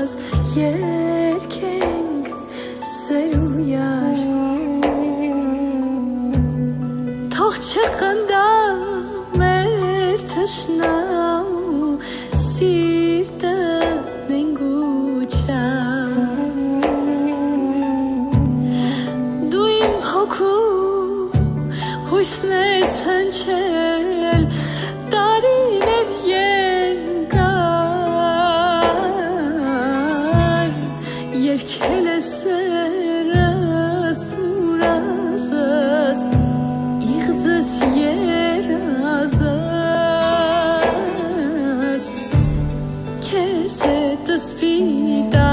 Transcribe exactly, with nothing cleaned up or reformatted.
երկենք սերույար թող չխնդա մեր թշնամու սիրտը նենգուչա դու իմ հոգու հույսն ես հնչել տարիներ երկար երկել ես երաս ուրազս իղձս երազս քեզ հետ սպիտակ